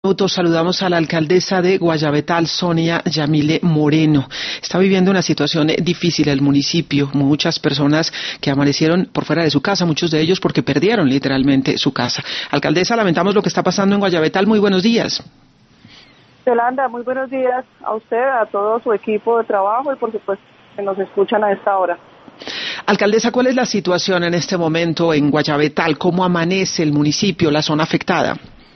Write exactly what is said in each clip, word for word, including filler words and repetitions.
Minutos saludamos a la alcaldesa de Guayabetal, Sonia Yamile Moreno. Está viviendo una situación difícil el municipio. Muchas personas que amanecieron por fuera de su casa, muchos de ellos porque perdieron literalmente su casa. Alcaldesa, lamentamos lo que está pasando en Guayabetal. Muy buenos días. Yolanda, muy buenos días a usted, a todo su equipo de trabajo y por supuesto que nos escuchan a esta hora. Alcaldesa, ¿cuál es la situación en este momento en Guayabetal? ¿Cómo amanece el municipio, la zona afectada?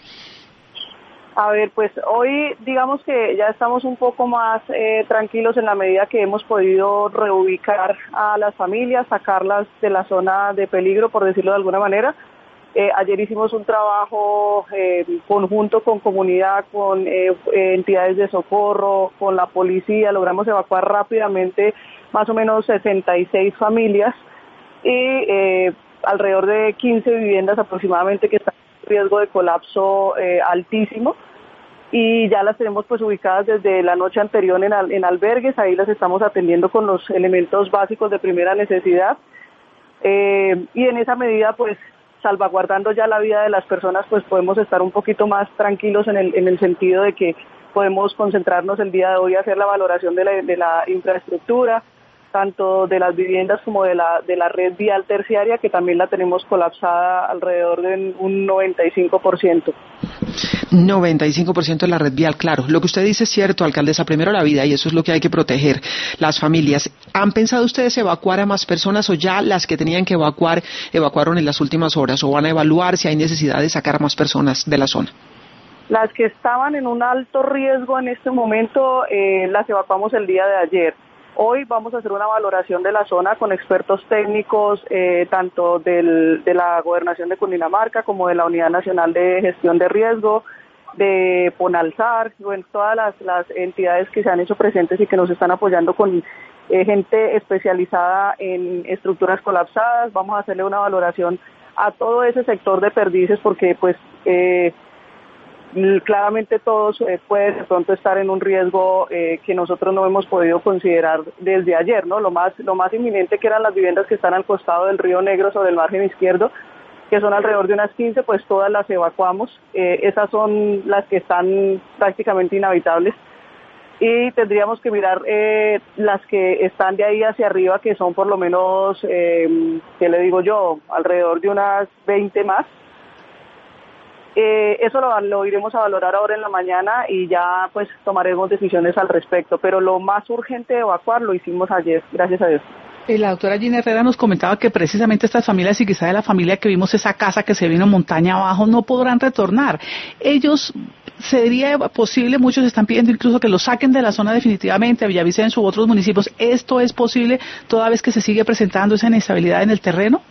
A ver, pues hoy digamos que ya estamos un poco más eh, tranquilos en la medida que hemos podido reubicar a las familias, sacarlas de la zona de peligro, por decirlo de alguna manera. Eh, ayer hicimos un trabajo eh, conjunto con comunidad, con eh, entidades de socorro, con la policía, logramos evacuar rápidamente más o menos sesenta y seis familias y eh, alrededor de quince viviendas aproximadamente que están en riesgo de colapso eh, altísimo, y ya las tenemos pues ubicadas desde la noche anterior en, al, en albergues. Ahí las estamos atendiendo con los elementos básicos de primera necesidad eh, y en esa medida pues salvaguardando ya la vida de las personas, pues podemos estar un poquito más tranquilos en el, en el sentido de que podemos concentrarnos el día de hoy a hacer la valoración de la, de la infraestructura, tanto de las viviendas como de la de la red vial terciaria, que también la tenemos colapsada alrededor de un noventa y cinco por ciento. noventa y cinco por ciento de la red vial, claro. Lo que usted dice es cierto, alcaldesa, primero la vida, y eso es lo que hay que proteger, las familias. ¿Han pensado ustedes evacuar a más personas o ya las que tenían que evacuar, evacuaron en las últimas horas, o van a evaluar si hay necesidad de sacar a más personas de la zona? Las que estaban en un alto riesgo en este momento, eh, las evacuamos el día de ayer. Hoy vamos a hacer una valoración de la zona con expertos técnicos, eh, tanto del, de la Gobernación de Cundinamarca como de la Unidad Nacional de Gestión de Riesgo, de Ponalzar, bueno, todas las, las entidades que se han hecho presentes y que nos están apoyando con eh, gente especializada en estructuras colapsadas. Vamos a hacerle una valoración a todo ese sector de perdices porque pues eh, claramente todos eh, pueden de pronto estar en un riesgo eh, que nosotros no hemos podido considerar desde ayer, ¿no? Lo más lo más inminente, que eran las viviendas que están al costado del río Negro sobre el margen izquierdo, que son alrededor de unas quince, pues todas las evacuamos. Eh, esas son las que están prácticamente inhabitables. Y tendríamos que mirar eh, las que están de ahí hacia arriba, que son por lo menos, eh, ¿qué le digo yo?, alrededor de unas veinte más. Eh, eso lo, lo iremos a valorar ahora en la mañana y ya pues tomaremos decisiones al respecto, pero lo más urgente de evacuar lo hicimos ayer, gracias a Dios. Eh, la doctora Gina Herrera nos comentaba que precisamente estas familias, y quizá de la familia que vimos esa casa que se vino montaña abajo, no podrán retornar. Ellos, ¿sería posible? Muchos están pidiendo incluso que los saquen de la zona definitivamente, a Villavicencio u otros municipios. ¿Esto es posible toda vez que se sigue presentando esa inestabilidad en el terreno?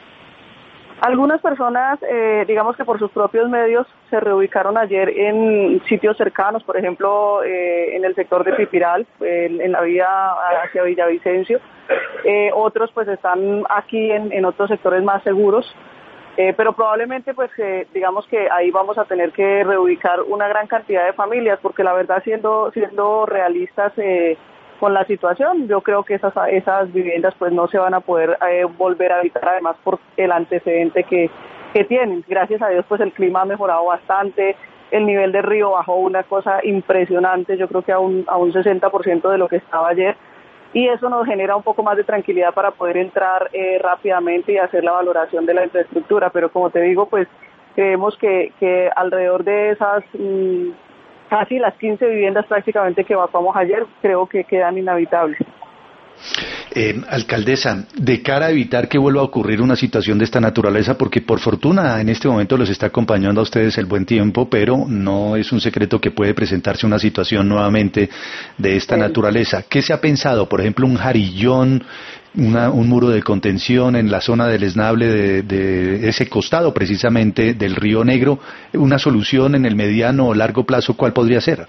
Algunas personas, eh, digamos que por sus propios medios, se reubicaron ayer en sitios cercanos, por ejemplo, eh, en el sector de Pipiral, eh, en la vía hacia Villavicencio. Eh, otros pues están aquí en, en otros sectores más seguros, eh, pero probablemente pues eh, digamos que ahí vamos a tener que reubicar una gran cantidad de familias, porque la verdad, siendo siendo realistas eh, con la situación, yo creo que esas esas viviendas pues no se van a poder eh, volver a habitar, además por el antecedente que, que tienen. Gracias a Dios pues el clima ha mejorado bastante, el nivel del río bajó una cosa impresionante, yo creo que a un, a un sesenta por ciento de lo que estaba ayer, y eso nos genera un poco más de tranquilidad para poder entrar eh, rápidamente y hacer la valoración de la infraestructura, pero como te digo, pues creemos que, que alrededor de esas mmm, casi las quince viviendas prácticamente que evacuamos ayer, creo que quedan inhabitables. Eh, alcaldesa, de cara a evitar que vuelva a ocurrir una situación de esta naturaleza, porque por fortuna en este momento los está acompañando a ustedes el buen tiempo, pero no es un secreto que puede presentarse una situación nuevamente de esta sí. naturaleza. ¿Qué se ha pensado? Por ejemplo, un jarillón, una, un muro de contención en la zona del esnable de, de ese costado precisamente del Río Negro. ¿Una solución en el mediano o largo plazo cuál podría ser?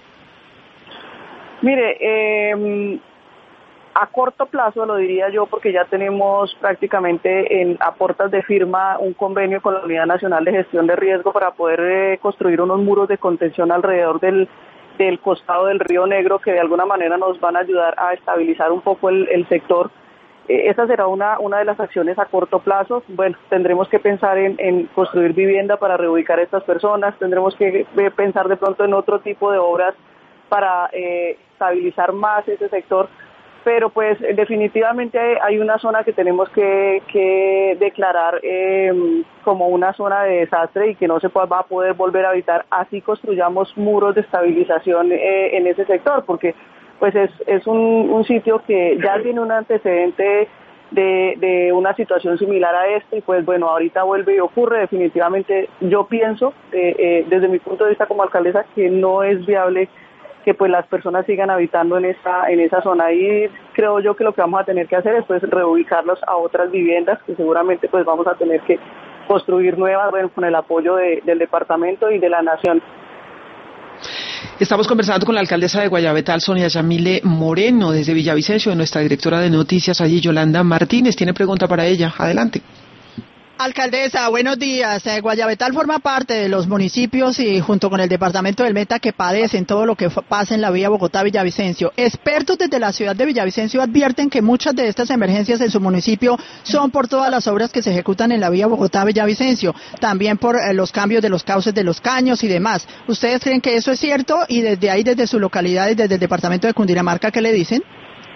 Mire, eh... a corto plazo, lo diría yo, porque ya tenemos prácticamente en, a puertas de firma un convenio con la Unidad Nacional de Gestión de Riesgo para poder eh, construir unos muros de contención alrededor del, del costado del Río Negro, que de alguna manera nos van a ayudar a estabilizar un poco el, el sector. Eh, esa será una, una de las acciones a corto plazo. Bueno, tendremos que pensar en, en construir vivienda para reubicar a estas personas, tendremos que eh, pensar de pronto en otro tipo de obras para eh, estabilizar más ese sector, pero pues definitivamente hay una zona que tenemos que, que declarar eh, como una zona de desastre y que no se puede, va a poder volver a habitar, así construyamos muros de estabilización eh, en ese sector, porque pues es, es un, un sitio que ya tiene un antecedente de, de una situación similar a esto, y pues bueno, ahorita vuelve y ocurre. Definitivamente yo pienso, eh, eh, desde mi punto de vista como alcaldesa, que no es viable que pues las personas sigan habitando en esa en esa zona, y creo yo que lo que vamos a tener que hacer es pues reubicarlos a otras viviendas que seguramente pues vamos a tener que construir nuevas, bueno, con el apoyo de, del departamento y de la nación. Estamos conversando con la alcaldesa de Guayabetal, Sonia Yamile Moreno, desde Villavicencio, de nuestra directora de noticias allí, Yolanda Martínez. Tiene pregunta para ella. Adelante. Alcaldesa, buenos días. Eh, Guayabetal forma parte de los municipios y junto con el departamento del Meta que padecen todo lo que pasa en la vía Bogotá-Villavicencio. Expertos desde la ciudad de Villavicencio advierten que muchas de estas emergencias en su municipio son por todas las obras que se ejecutan en la vía Bogotá-Villavicencio, también por eh, los cambios de los cauces de los caños y demás. ¿Ustedes creen que eso es cierto? Y desde ahí, desde su localidad y desde el departamento de Cundinamarca, ¿qué le dicen?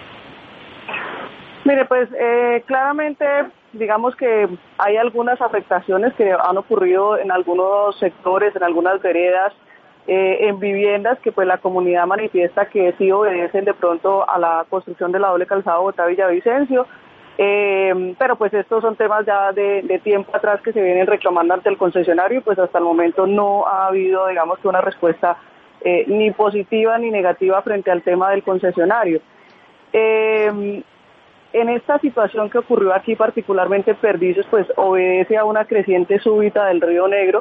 Mire, pues eh, claramente digamos que hay algunas afectaciones que han ocurrido en algunos sectores, en algunas veredas, eh, en viviendas que pues la comunidad manifiesta que sí obedecen de pronto a la construcción de la doble calzada Bogotá-Villavicencio, eh, pero pues estos son temas ya de, de tiempo atrás que se vienen reclamando ante el concesionario, y pues hasta el momento no ha habido, digamos, que una respuesta eh, ni positiva ni negativa frente al tema del concesionario. Eh, En esta situación que ocurrió aquí, particularmente en Perdizos, pues obedece a una creciente súbita del río Negro,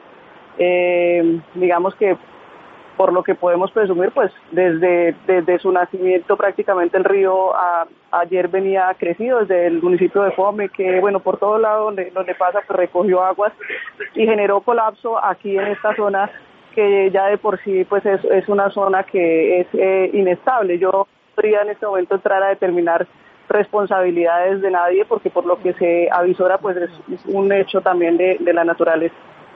eh, digamos que por lo que podemos presumir, pues desde, desde su nacimiento prácticamente el río a, ayer venía crecido desde el municipio de Fome, que bueno, por todo lado donde, donde pasa pues recogió aguas y generó colapso aquí en esta zona, que ya de por sí pues es, es una zona que es eh, inestable. Yo no podría en este momento entrar a determinar responsabilidades de nadie, porque por lo que se avisora pues es un hecho también de, de la naturaleza.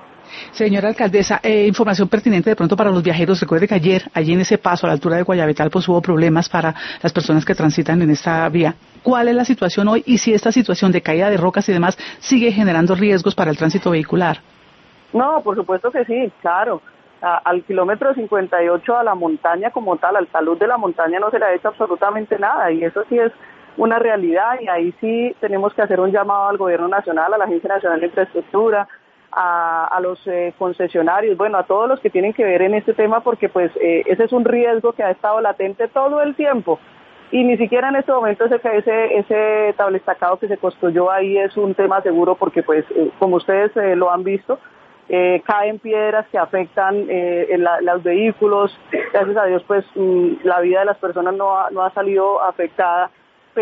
Señora alcaldesa, eh, información pertinente de pronto para los viajeros. Recuerde que ayer, allí en ese paso a la altura de Guayabetal, pues hubo problemas para las personas que transitan en esta vía. ¿Cuál es la situación hoy y si esta situación de caída de rocas y demás sigue generando riesgos para el tránsito vehicular? No, por supuesto que sí, claro. A, al kilómetro cincuenta y ocho, a la montaña como tal, al talud de la montaña no se le ha hecho absolutamente nada, y eso sí es una realidad, y ahí sí tenemos que hacer un llamado al gobierno nacional, a la Agencia Nacional de Infraestructura, a, a los eh, concesionarios, bueno, a todos los que tienen que ver en este tema, porque pues eh, ese es un riesgo que ha estado latente todo el tiempo, y ni siquiera en este momento ese ese, ese tablestacado que se construyó ahí es un tema seguro, porque pues eh, como ustedes eh, lo han visto, eh, caen piedras que afectan eh, en la, los vehículos. Gracias a Dios pues mm, la vida de las personas no ha, no ha salido afectada,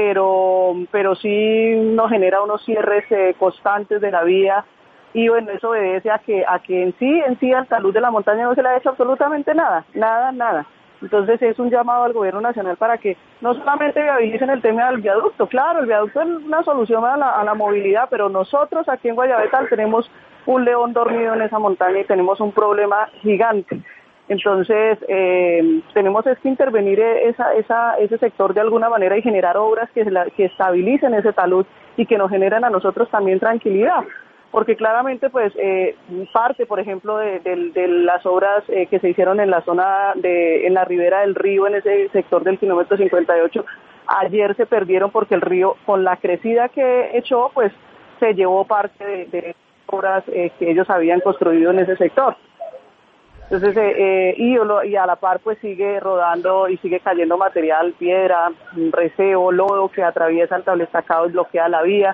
pero pero sí nos genera unos cierres eh, constantes de la vía, y bueno, eso obedece a que a que en sí en sí al talud de la montaña no se le ha hecho absolutamente nada, nada, nada. Entonces es un llamado al gobierno nacional para que no solamente viabilicen el tema del viaducto. Claro, el viaducto es una solución a la, a la movilidad, pero nosotros aquí en Guayabetal tenemos un león dormido en esa montaña y tenemos un problema gigante. Entonces, eh, tenemos es que intervenir esa, esa, ese sector de alguna manera y generar obras que, la, que estabilicen ese talud y que nos generen a nosotros también tranquilidad. Porque claramente, pues, eh, parte, por ejemplo, de, de, de las obras eh, que se hicieron en la zona, de en la ribera del río, en ese sector del kilómetro cincuenta y ocho, ayer se perdieron porque el río, con la crecida que echó, pues, se llevó parte de, de obras eh, que ellos habían construido en ese sector. Entonces, eh, eh, y, y a la par pues sigue rodando y sigue cayendo material, piedra, reseo, lodo que atraviesa el tablestacado y bloquea la vía.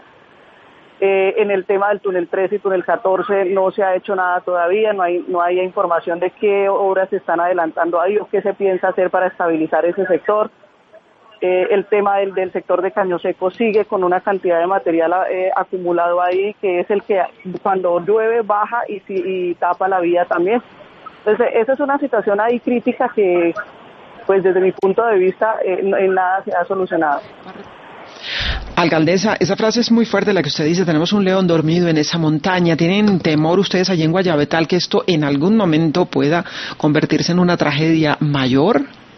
Eh, en el tema del túnel trece y túnel catorce no se ha hecho nada todavía, no hay no hay información de qué obras se están adelantando ahí o qué se piensa hacer para estabilizar ese sector. Eh, el tema del, del sector de Caño Seco sigue con una cantidad de material eh, acumulado ahí, que es el que cuando llueve baja y, y tapa la vía también. Entonces, esa es una situación ahí crítica que, pues desde mi punto de vista, eh, en nada se ha solucionado. Alcaldesa, esa frase es muy fuerte, la que usted dice, tenemos un león dormido en esa montaña. ¿Tienen temor ustedes allí en Guayabetal que esto en algún momento pueda convertirse en una tragedia mayor?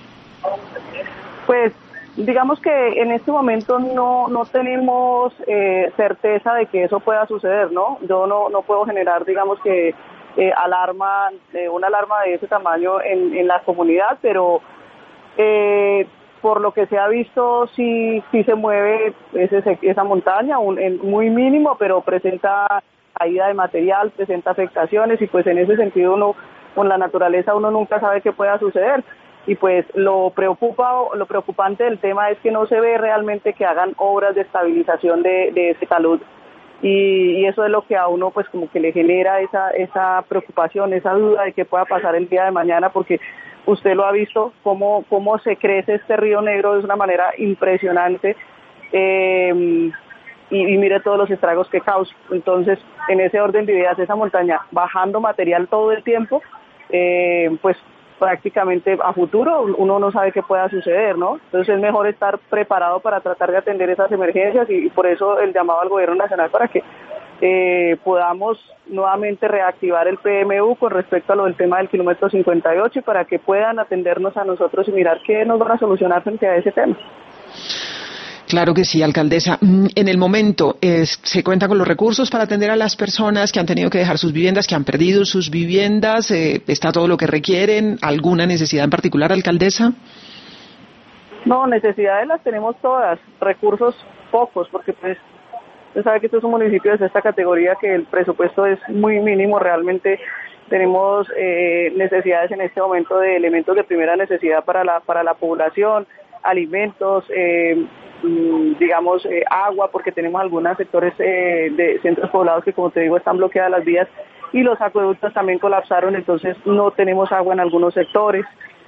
Pues digamos que en este momento no no tenemos eh, certeza de que eso pueda suceder, ¿no? Yo no no puedo generar, digamos que eh, alarma, eh, una alarma de ese tamaño en, en la comunidad, pero eh, por lo que se ha visto sí sí se mueve ese, esa montaña, un, en, muy mínimo, pero presenta caída de material, presenta afectaciones y pues en ese sentido uno con la naturaleza uno nunca sabe qué pueda suceder. Y pues lo preocupa, lo preocupante del tema es que no se ve realmente que hagan obras de estabilización de, de ese talud. Y, y eso es lo que a uno pues como que le genera esa esa preocupación, esa duda de qué pueda pasar el día de mañana, porque usted lo ha visto cómo cómo se crece este río Negro de una manera impresionante, eh, y, y mire todos los estragos que causa. Entonces, en ese orden de ideas, esa montaña bajando material todo el tiempo, eh, pues prácticamente a futuro uno no sabe qué pueda suceder, ¿no? Entonces es mejor estar preparado para tratar de atender esas emergencias y, y por eso el llamado al gobierno nacional para que eh, podamos nuevamente reactivar el P M U con respecto a lo del tema del kilómetro cincuenta y ocho y para que puedan atendernos a nosotros y mirar qué nos van a solucionar frente a ese tema. Claro que sí, alcaldesa. En el momento, es, ¿se cuenta con los recursos para atender a las personas que han tenido que dejar sus viviendas, que han perdido sus viviendas? Eh, ¿Está todo lo que requieren? ¿Alguna necesidad en particular, alcaldesa? No, necesidades las tenemos todas, recursos pocos, porque pues usted sabe que esto es un municipio de esta categoría que el presupuesto es muy mínimo. Realmente tenemos eh, necesidades en este momento de elementos de primera necesidad para la para la población, alimentos, eh, digamos eh, agua, porque tenemos algunos sectores eh, de centros poblados que, como te digo, están bloqueadas las vías y los acueductos también colapsaron, entonces no tenemos agua en algunos sectores.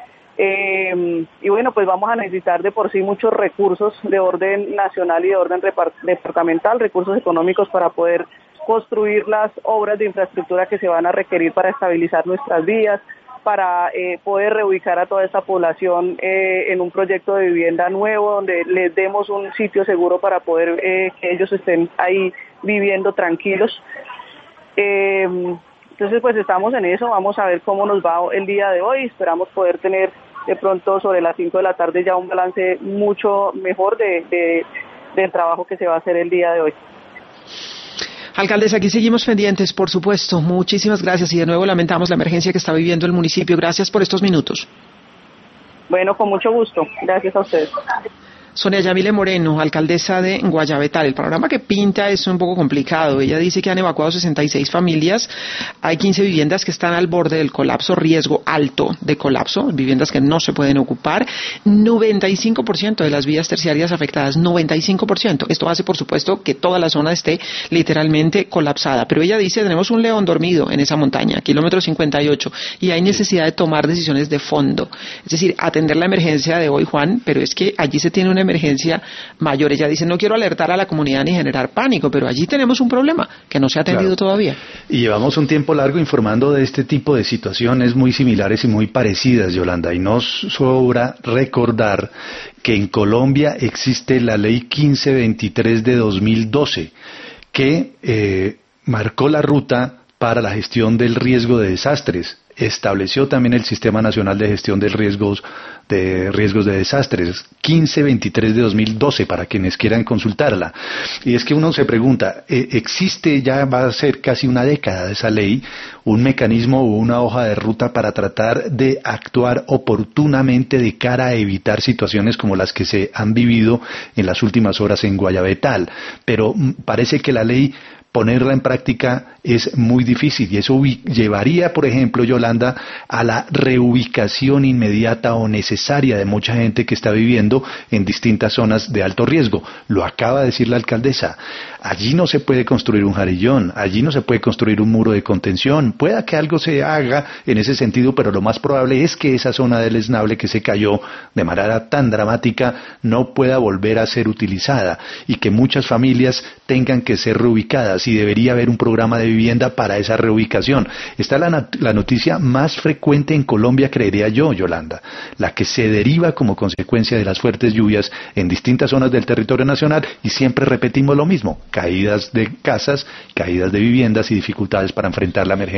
Eh, y bueno, pues vamos a necesitar de por sí muchos recursos de orden nacional y de orden departamental, recursos económicos para poder construir las obras de infraestructura que se van a requerir para estabilizar nuestras vías, para eh, poder reubicar a toda esta población eh, en un proyecto de vivienda nuevo, donde les demos un sitio seguro para poder eh, que ellos estén ahí viviendo tranquilos. Eh, entonces, pues estamos en eso, vamos a ver cómo nos va el día de hoy, esperamos poder tener de pronto sobre las cinco de la tarde ya un balance mucho mejor de, de, del trabajo que se va a hacer el día de hoy. Alcaldesa, aquí seguimos pendientes, por supuesto. Muchísimas gracias y de nuevo lamentamos la emergencia que está viviendo el municipio. Gracias por estos minutos. Bueno, con mucho gusto. Gracias a ustedes. Sonia Yamile Moreno, alcaldesa de Guayabetal. El panorama que pinta es un poco complicado. Ella dice que han evacuado sesenta y seis familias. Hay quince viviendas que están al borde del colapso, riesgo alto de colapso, viviendas que no se pueden ocupar. noventa y cinco por ciento de las vías terciarias afectadas, noventa y cinco por ciento. Esto hace, por supuesto, que toda la zona esté literalmente colapsada. Pero ella dice, tenemos un león dormido en esa montaña, kilómetro cincuenta y ocho, y hay necesidad de tomar decisiones de fondo. Es decir, atender la emergencia de hoy, Juan, pero es que allí se tiene una emergencia mayor. Ella dice, no quiero alertar a la comunidad ni generar pánico, pero allí tenemos un problema que no se ha atendido claro. todavía. Y llevamos un tiempo largo informando de este tipo de situaciones muy similares y muy parecidas, Yolanda, y nos sobra recordar que en Colombia existe la ley quince veintitrés de dos mil doce, que eh, marcó la ruta para la gestión del riesgo de desastres. Estableció también el Sistema Nacional de Gestión de Riesgos de Riesgos de Desastres, quince veintitrés de dos mil doce, para quienes quieran consultarla. Y es que uno se pregunta, ¿existe, ya va a ser casi una década de esa ley, un mecanismo o una hoja de ruta para tratar de actuar oportunamente de cara a evitar situaciones como las que se han vivido en las últimas horas en Guayabetal? Pero parece que la ley, ponerla en práctica es muy difícil, y eso llevaría, por ejemplo, Yolanda, a la reubicación inmediata o necesaria de mucha gente que está viviendo en distintas zonas de alto riesgo. Lo acaba de decir la alcaldesa. Allí no se puede construir un jarillón, allí no se puede construir un muro de contención. Pueda que algo se haga en ese sentido, pero lo más probable es que esa zona del Esnable que se cayó de manera tan dramática no pueda volver a ser utilizada y que muchas familias tengan que ser reubicadas. si debería haber un programa de vivienda para esa reubicación. Esta es la, la noticia más frecuente en Colombia, creería yo, Yolanda, la que se deriva como consecuencia de las fuertes lluvias en distintas zonas del territorio nacional, y siempre repetimos lo mismo: caídas de casas, caídas de viviendas y dificultades para enfrentar la emergencia.